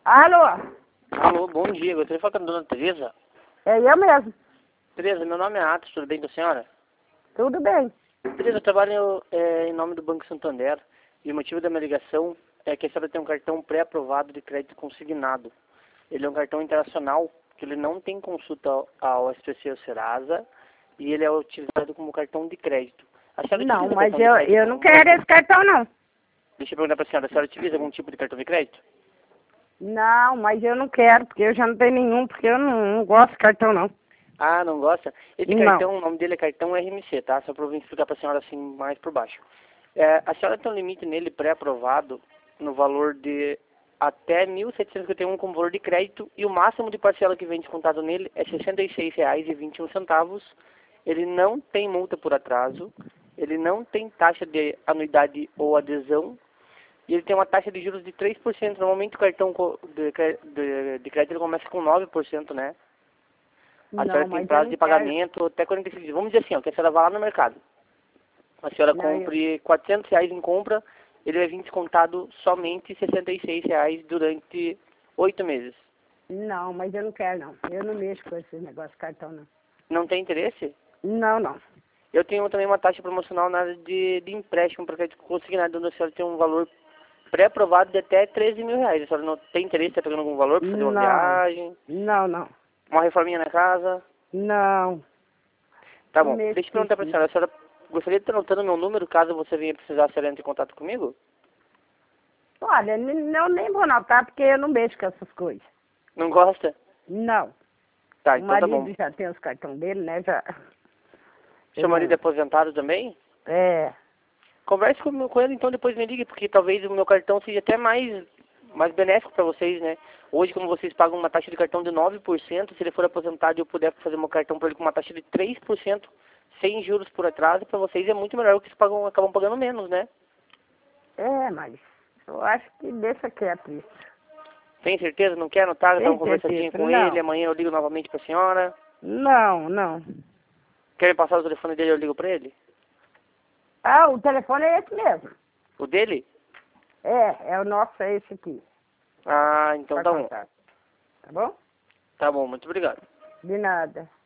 Alô? Alô, bom dia. Gostaria de falar com a dona Tereza. É eu mesmo. Tereza, meu nome é Atos, tudo bem com a senhora? Tudo bem. Tereza, eu trabalho em nome do Banco Santander e o motivo da minha ligação é que a senhora tem um cartão pré-aprovado de crédito consignado. Ele é um cartão internacional que ele não tem consulta ao SPC ou Serasa e ele é utilizado como cartão de crédito. A senhora Não, utiliza mas cartão de crédito eu não como- quero esse cartão, não. Deixa eu perguntar para a senhora utiliza algum tipo de cartão de crédito? Não, mas eu não quero, porque eu já não tenho nenhum, porque eu não gosto de cartão, não. Ah, não gosta? Esse Não. cartão, o nome dele é cartão RMC, tá? Só para eu explicar para a senhora assim mais por baixo. A senhora tem um limite nele pré-aprovado no valor de até R$ 1.751 como valor de crédito e o máximo de parcela que vem descontado nele é R$ 66,21. Ele não tem multa por atraso, ele não tem taxa de anuidade ou adesão e ele tem uma taxa de juros de 3%. Normalmente o cartão de crédito ele começa com 9%, né? A Não, senhora tem mas eu prazo não de quero. pagamento até 45 dias. Vamos dizer assim, ó, que a senhora vá lá no mercado. A senhora Não, compre R$ 400 em compra, ele vai vir descontado somente R$ 66 durante 8 meses. Não, mas eu não quero, não. Eu não mexo com esse negócio de cartão, não. Não tem interesse? Não, não. Eu tenho também uma taxa promocional na área de empréstimo para crédito consignado, onde a senhora tem um valor pré-aprovado de até R$ 13.000. A senhora não tem interesse, está pegando algum valor para fazer uma Não. viagem, Não, não. uma reforminha na casa? Não. Tá Não bom. mexo Deixa eu com perguntar para isso. a senhora gostaria de estar anotando meu número, caso você venha precisar, a senhora entre em contato comigo? Olha, eu nem vou notar, porque eu não mexo com essas coisas. Não gosta? Não. Tá, O então tá bom. marido já tem os cartões dele, né? Já. Seu marido é aposentado também? É. Converse com ele, então depois me ligue, porque talvez o meu cartão seja até mais benéfico para vocês, né? Hoje, como vocês pagam uma taxa de cartão de 9%, se ele for aposentado e eu puder fazer meu cartão para ele com uma taxa de 3%, sem juros por atraso, para vocês é muito melhor, porque vocês acabam pagando menos, né? É, mas eu acho que deixa quieto isso. Tem certeza? Não quer anotar? Dar Tem uma conversadinha certeza? com Não. ele, amanhã eu ligo novamente para a senhora. Não, não. Quer me passar o telefone dele, eu ligo para ele? Ah, o telefone é esse mesmo. O dele? É o nosso, é esse aqui. Ah, então Pra tá bom. contar. Tá bom? Tá bom, muito obrigado. De nada.